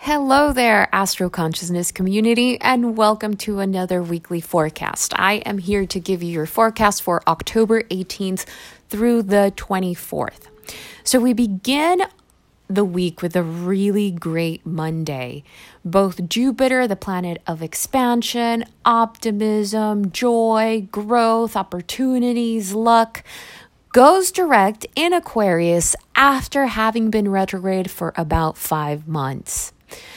Hello there, Astro Consciousness community, and welcome to another weekly forecast. I am here to give you your forecast for October 18th through the 24th. So we begin the week with a really great Monday. Both Jupiter, the planet of expansion, optimism, joy, growth, opportunities, luck, goes direct in Aquarius after having been retrograde for about 5 months.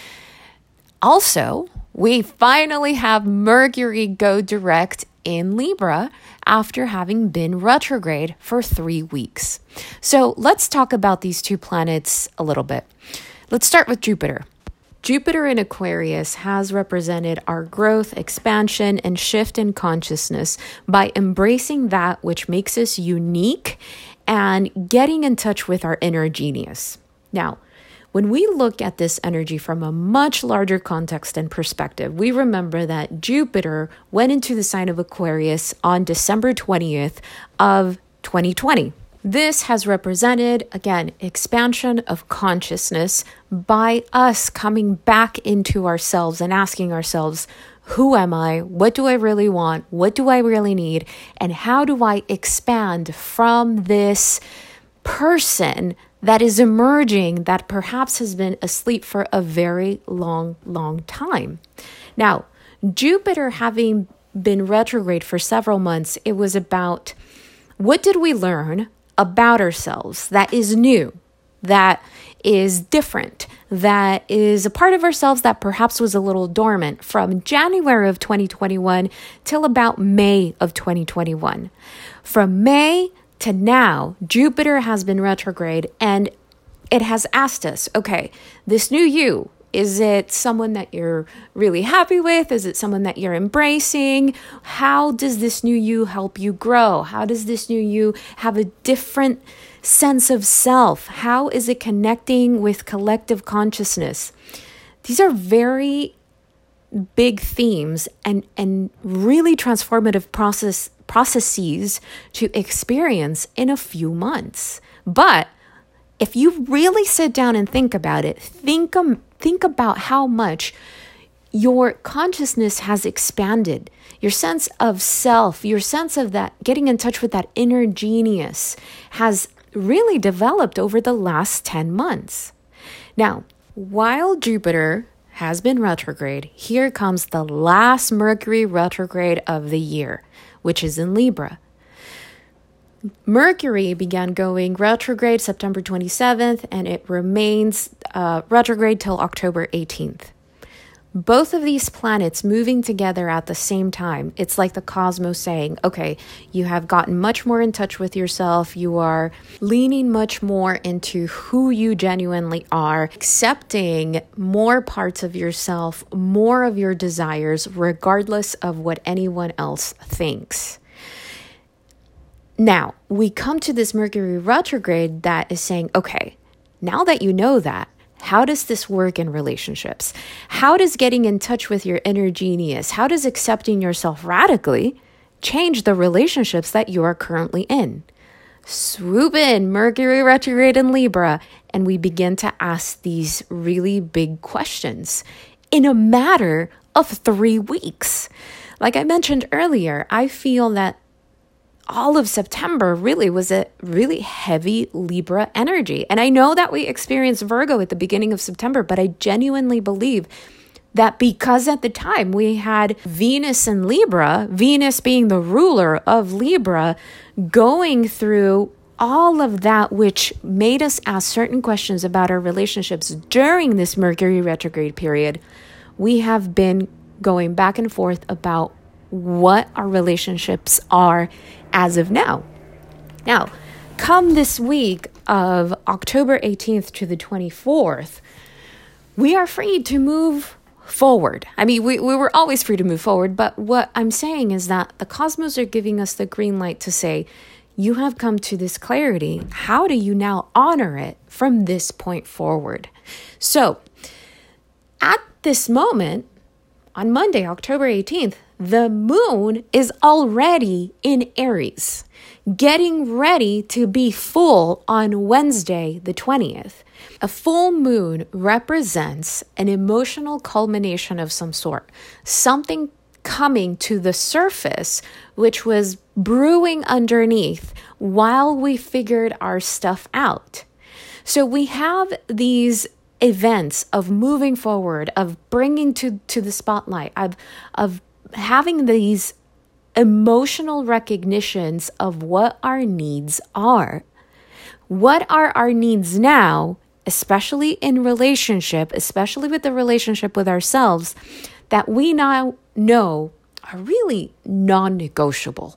Also, we finally have Mercury go direct in Libra after having been retrograde for 3 weeks. So let's talk about these two planets a little bit. Let's start with Jupiter. Jupiter in Aquarius has represented our growth, expansion, and shift in consciousness by embracing that which makes us unique and getting in touch with our inner genius. Now, when we look at this energy from a much larger context and perspective, we remember that Jupiter went into the sign of Aquarius on December 20th of 2020. This has represented, again, expansion of consciousness by us coming back into ourselves and asking ourselves, who am I? What do I really want? What do I really need? And how do I expand from this person that is emerging that perhaps has been asleep for a very long time? Now, Jupiter having been retrograde for several months, it was about what did we learn about ourselves that is new, that is different, that is a part of ourselves that perhaps was a little dormant from January of 2021 till about May of 2021. From May to now, Jupiter has been retrograde and it has asked us, okay, this new you, is it someone that you're really happy with? Is it someone that you're embracing? How does this new you help you grow? How does this new you have a different sense of self? How is it connecting with collective consciousness? These are very big themes and really transformative processes to experience in a few months. But if you really sit down and think about it, think about how much your consciousness has expanded. Your sense of self, your sense of that, getting in touch with that inner genius has really developed over the last 10 months. Now, while Jupiter has been retrograde, here comes the last Mercury retrograde of the year, which is in Libra. Mercury began going retrograde September 27th, and it remains retrograde till October 18th. Both of these planets moving together at the same time, it's like the cosmos saying, okay, you have gotten much more in touch with yourself. You are leaning much more into who you genuinely are, accepting more parts of yourself, more of your desires, regardless of what anyone else thinks. Now, we come to this Mercury retrograde that is saying, okay, now that you know that, how does this work in relationships? How does getting in touch with your inner genius, how does accepting yourself radically change the relationships that you are currently in? Swoop in Mercury retrograde in Libra, and we begin to ask these really big questions in a matter of 3 weeks. Like I mentioned earlier, I feel that all of September really was a really heavy Libra energy. And I know that we experienced Virgo at the beginning of September, but I genuinely believe that because at the time we had Venus in Libra, Venus being the ruler of Libra, going through all of that which made us ask certain questions about our relationships during this Mercury retrograde period, we have been going back and forth about what our relationships are as of now. Now, come this week of October 18th to the 24th, we are free to move forward. I mean, we were always free to move forward, but what I'm saying is that the cosmos are giving us the green light to say, you have come to this clarity. How do you now honor it from this point forward? So, at this moment, on Monday, October 18th, the moon is already in Aries, getting ready to be full on Wednesday, the 20th. A full moon represents an emotional culmination of some sort, something coming to the surface, which was brewing underneath while we figured our stuff out. So we have these events of moving forward, of bringing to the spotlight, of having these emotional recognitions of what our needs are. What are our needs now, especially in relationship, especially with the relationship with ourselves, that we now know are really non-negotiable?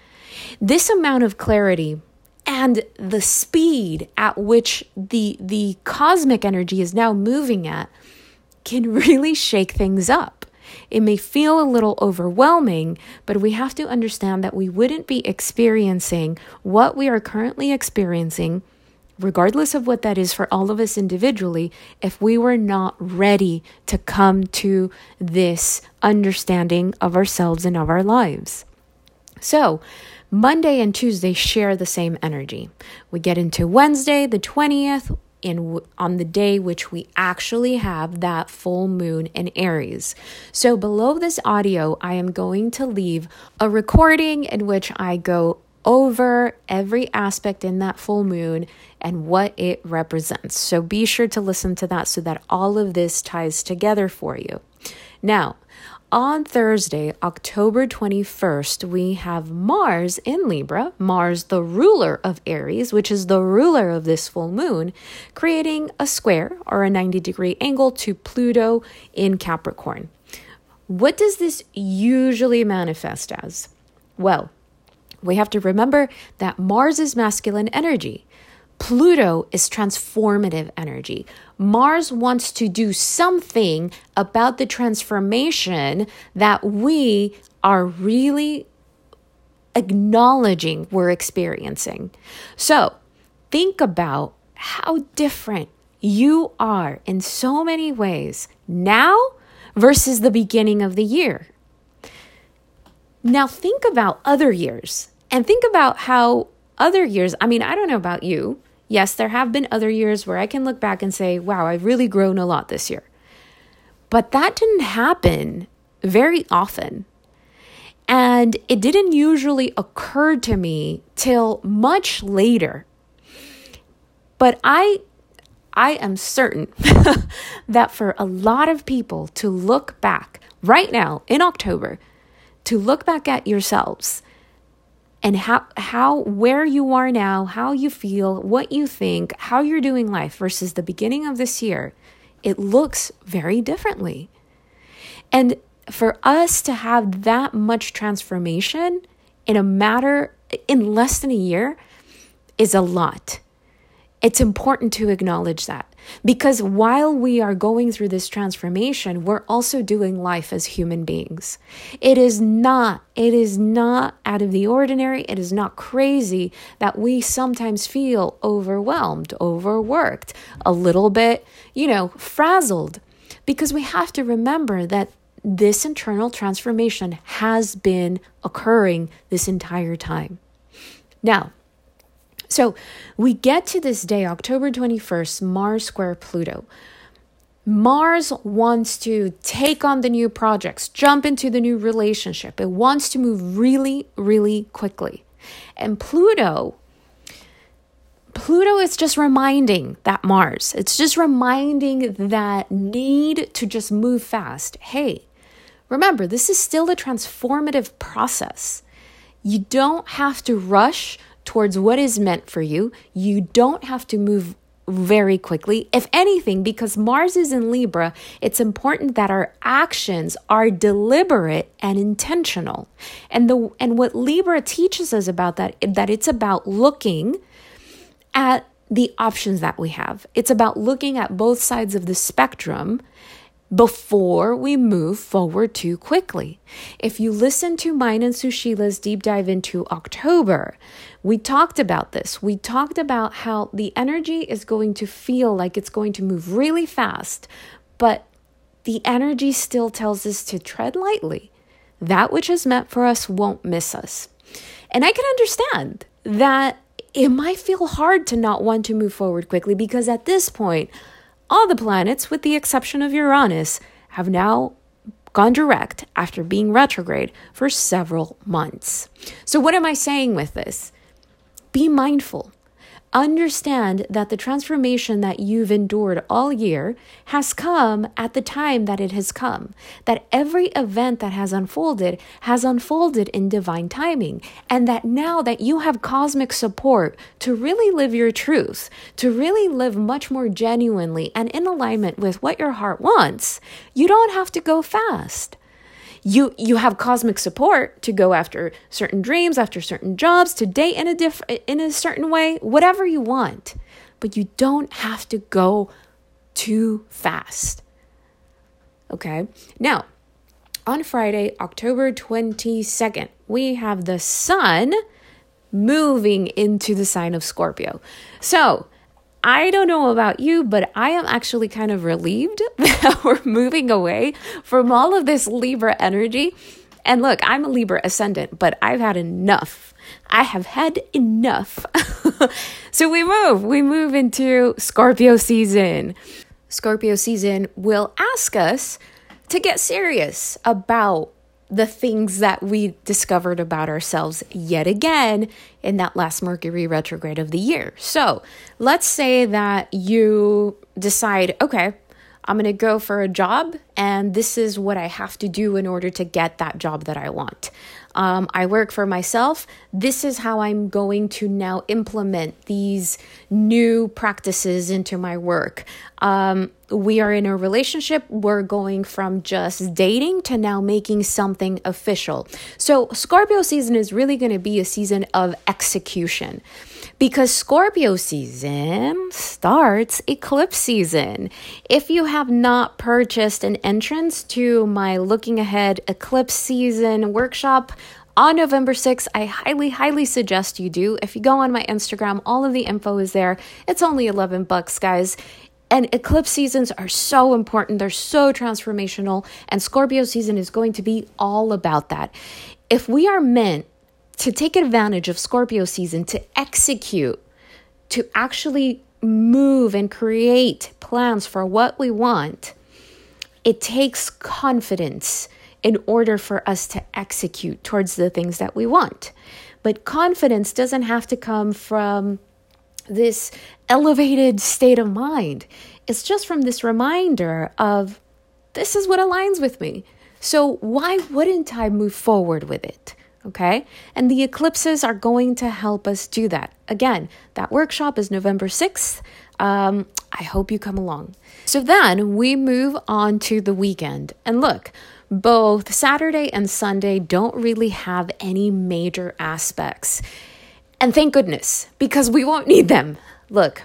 This amount of clarity and the speed at which the cosmic energy is now moving at can really shake things up. It may feel a little overwhelming, but we have to understand that we wouldn't be experiencing what we are currently experiencing, regardless of what that is for all of us individually, if we were not ready to come to this understanding of ourselves and of our lives. So, Monday and Tuesday share the same energy. We get into Wednesday, the 20th, on the day which we actually have that full moon in Aries. So below this audio, I am going to leave a recording in which I go over every aspect in that full moon and what it represents. So be sure to listen to that so that all of this ties together for you. Now, on Thursday, October 21st, we have Mars in Libra, Mars, the ruler of Aries, which is the ruler of this full moon, creating a square or a 90-degree angle to Pluto in Capricorn. What does this usually manifest as? Well, we have to remember that Mars is masculine energy. Pluto is transformative energy. Mars wants to do something about the transformation that we are really acknowledging we're experiencing. So think about how different you are in so many ways now versus the beginning of the year. Now think about other years and think about how other years, I don't know about you. Yes, there have been other years where I can look back and say, wow, I've really grown a lot this year. But that didn't happen very often. And it didn't usually occur to me till much later. But I am certain that for a lot of people to look back right now in October, to look back at yourselves and where you are now, how you feel, what you think, how you're doing life versus the beginning of this year, it looks very differently. And for us to have that much transformation in less than a year is a lot. It's important to acknowledge that because while we are going through this transformation, we're also doing life as human beings. It is not out of the ordinary. It is not crazy that we sometimes feel overwhelmed, overworked, a little bit, frazzled, because we have to remember that this internal transformation has been occurring this entire time. Now, so we get to this day, October 21st, Mars square Pluto. Mars wants to take on the new projects, jump into the new relationship. It wants to move really, really quickly. And Pluto is just reminding that Mars. It's just reminding that need to just move fast. Hey, remember, this is still a transformative process. You don't have to rush towards what is meant for you. You don't have to move very quickly. If anything, because Mars is in Libra, it's important that our actions are deliberate and intentional. And what Libra teaches us about that it's about looking at the options that we have. It's about looking at both sides of the spectrum before we move forward too quickly. If you listen to mine and Sushila's deep dive into October, we talked about this. We talked about how the energy is going to feel like it's going to move really fast, but the energy still tells us to tread lightly, that which is meant for us won't miss us. And I can understand that it might feel hard to not want to move forward quickly because at this point, all the planets, with the exception of Uranus, have now gone direct after being retrograde for several months. So what am I saying with this? Be mindful. Understand that the transformation that you've endured all year has come at the time that it has come. That every event that has unfolded in divine timing. And that now that you have cosmic support to really live your truth, to really live much more genuinely and in alignment with what your heart wants, you don't have to go fast. You have cosmic support to go after certain dreams, after certain jobs, to date in a certain way, whatever you want. But you don't have to go too fast. Okay? Now, on Friday, October 22nd, we have the sun moving into the sign of Scorpio. So, I don't know about you, but I am actually kind of relieved that we're moving away from all of this Libra energy. And look, I'm a Libra ascendant, but I've had enough. I have had enough. So we move into Scorpio season. Scorpio season will ask us to get serious about the things that we discovered about ourselves yet again in that last Mercury retrograde of the year. So let's say that you decide, okay, I'm going to go for a job and this is what I have to do in order to get that job that I want. I work for myself. This is how I'm going to now implement these new practices into my work. We are in a relationship. We're going from just dating to now making something official. So Scorpio season is really going to be a season of execution because Scorpio season starts eclipse season. If you have not purchased an entrance to my Looking Ahead Eclipse Season workshop on November 6th, I highly suggest you do. If you go on my Instagram, all of the info is there. It's only $11, guys. And eclipse seasons are so important. They're so transformational. And Scorpio season is going to be all about that. If we are meant to take advantage of Scorpio season to execute, to actually move and create plans for what we want, it takes confidence in order for us to execute towards the things that we want. But confidence doesn't have to come from this elevated state of mind. It's just from this reminder of this is what aligns with me. So why wouldn't I move forward with it? Okay. And the eclipses are going to help us do that. Again, that workshop is November 6th. I hope you come along. So then we move on to the weekend. And look, both Saturday and Sunday don't really have any major aspects. And thank goodness, because we won't need them. Look,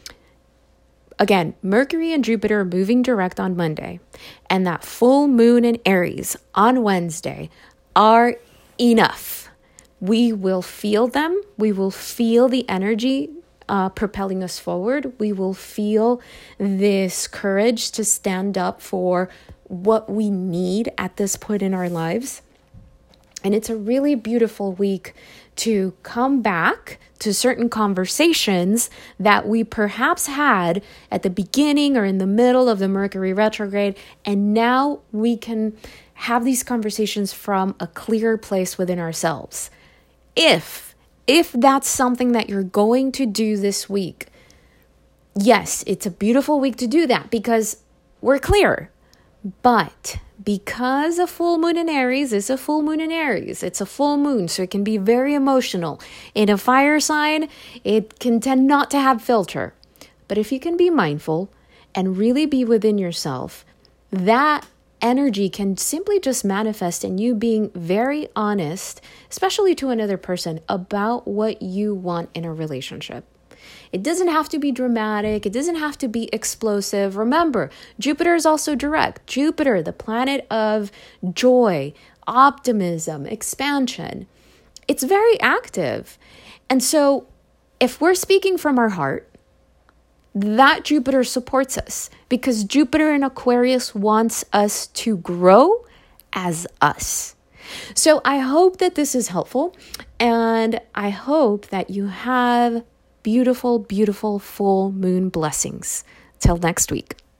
again, Mercury and Jupiter moving direct on Monday, and that full moon in Aries on Wednesday are enough. We will feel them. We will feel the energy propelling us forward. We will feel this courage to stand up for what we need at this point in our lives. And it's a really beautiful week to come back to certain conversations that we perhaps had at the beginning or in the middle of the Mercury retrograde. And now we can have these conversations from a clear place within ourselves. If that's something that you're going to do this week, yes, it's a beautiful week to do that because we're clear. But because a full moon in Aries is a full moon in Aries, it's a full moon, so it can be very emotional. In a fire sign, it can tend not to have filter. But if you can be mindful and really be within yourself, that energy can simply just manifest in you being very honest, especially to another person, about what you want in a relationship. It doesn't have to be dramatic. It doesn't have to be explosive. Remember, Jupiter is also direct. Jupiter, the planet of joy, optimism, expansion. It's very active. And so if we're speaking from our heart, that Jupiter supports us because Jupiter in Aquarius wants us to grow as us. So I hope that this is helpful, and I hope that you have beautiful, beautiful full moon blessings. Till next week.